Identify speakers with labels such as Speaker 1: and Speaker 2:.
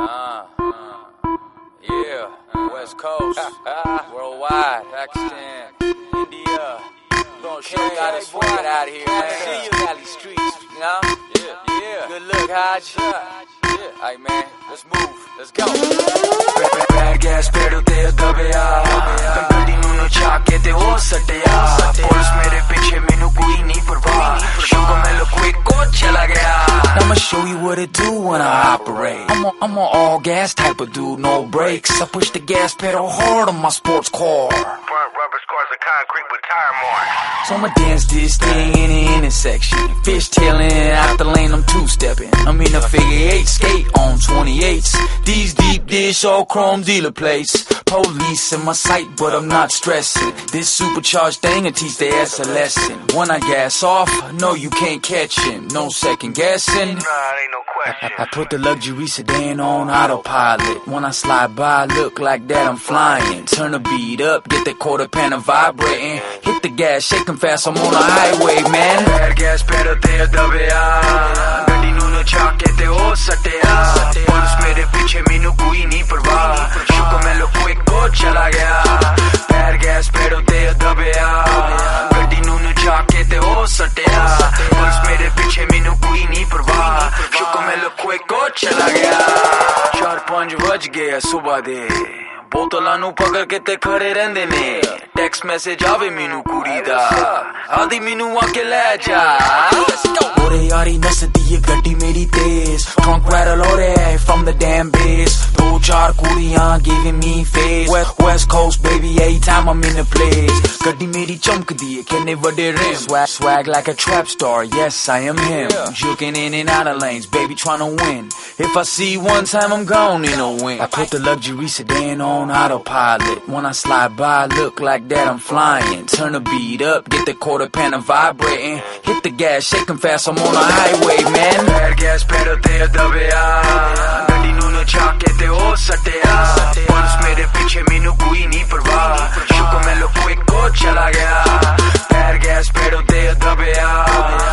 Speaker 1: Yeah, West Coast, worldwide, Pakistan, India. Gonna show you how to swing it out of here, man. See you, Valley Streets, you know? Yeah. Good look, Hodge. Yeah. Alright, man, let's move. Let's go.
Speaker 2: Bad gas pedal te dabya ਗੱਡੀ ਨੂੰ ਨਚਾ ਕੇ ਤੇ ਉਹ ਸਟਿਆ police ਮੇਰੇ ਪਿੱਛੇ ਮੈਨੂੰ ਕੋਈ ਨਹੀਂ ਪਰਵਾਹ ਸ਼ੁਕਰ ਮੈਨੂੰ ਕੋਈ ਕੋ ਚਲਾ ਗਿਆ I'ma show you what it do when I operate I'm an all gas type of dude, no brakes I push the gas pedal hard on my sports car
Speaker 3: Front rubber scores of concrete with tire marks
Speaker 2: So I'ma dance this thing in the intersection Fishtailing out the lane, I'm two-stepping I'm in a figure 8 skate on 28s These deep dish all chrome dealer plates Police in my sight, but I'm not stressing This supercharged thing'll teach the ass a lesson When I gas off, no you can't catch him No second guessing
Speaker 3: Nah, it ain't no question
Speaker 2: I put the luxury sedan on autopilot When I slide by, look like that I'm flying Turn the beat up, get that quarter panel vibrating Hit the gas, shaking fast, I'm on the highway, man Bad gas pedal te dabya ਗੱਡੀ ਨੂੰ ਨਚਾ ਕੇ ਤੇ ਉਹ ਸਟਿਆ police ਮੇਰੇ ਪਿੱਛੇ ਮੈਨੂੰ ਕੋਈ ਨਹੀਂ ਪਰਵਾਹ ਸ਼ੁਕਰ ਮੈਨੂੰ ਕੋਈ ਕੋ ਚਲਾ ਗਿਆ Bad gas pedal te dabya ਗੱਡੀ ਨੂੰ ਨਚਾ ਕੇ ਤੇ ਉਹ ਸਟਿਆ ਪੁਲਿਸ ਮੇਰੇ ਪਿੱਛੇ ਮੈਨੂੰ ਕੋਈ ਨਹੀਂ ਪਰਵਾਹ ਸ਼ੁਕਰ ਮੈਨੂੰ ਕੋਈ ਕੋ ਚਲਾ ਗਿਆ 4-5 ਵੱਜ ਗਏ ਸੁਬਹ ਦੇ ਬੋਤਲਾਂ ਨੂੰ ਪਕੜ ਕੇ ਤੇ ਖੜੇ ਰਹਿੰਦੇ ਨੇ ਟੈਕਸਟ ਮੈਸੇਜ ਆਵੇ ਮੈਨੂੰ ਕੁੜੀ ਦਾ ਆਦੀ ਮੈਨੂੰ ਆ ਕੇ ਲੈ ਜਾ ਓਰੇ ਯਾਰੀ ਨਸਦੀ ਏ ਗੱਡੀ ਮੇਰੀ ਤੇਜ਼ ਟਰੰਕ ਰੈਟਲ ਹੋ ਰਿਹਾ from the damn bass ਦੋ ਚਾਰ ਕੁੜੀਆਂ giving me face west coast baby every time I'm in the place ਗੱਡੀ ਮੇਰੀ ਚਮਕਦੀ ਏ ਕਿੰਨੇ ਵੱਡੇ rims swag like a trap star yes I am him juking in and out of lanes baby trying to win if I see one time I'm gone in a win I put the luxury sedan on autopilot When I slide by, look like that I'm flying Turn the beat up, get the quarter panel vibrating Hit the gas, shaking fast, I'm on the highway, man Bad gas pedal te dabya ਗੱਡੀ ਨੂੰ ਨਚਾ ਕੇ ਤੇ ਉਹ ਸਟਿਆ police ਮੇਰੇ ਪਿੱਛੇ ਮੈਨੂੰ ਕੋਈ ਨਹੀਂ ਪਰਵਾਹ ਸ਼ੁਕਰ ਮੈਨੂੰ ਕੋਈ ਕੋ ਚਲਾ ਗਿਆ Bad gas pedal te dabya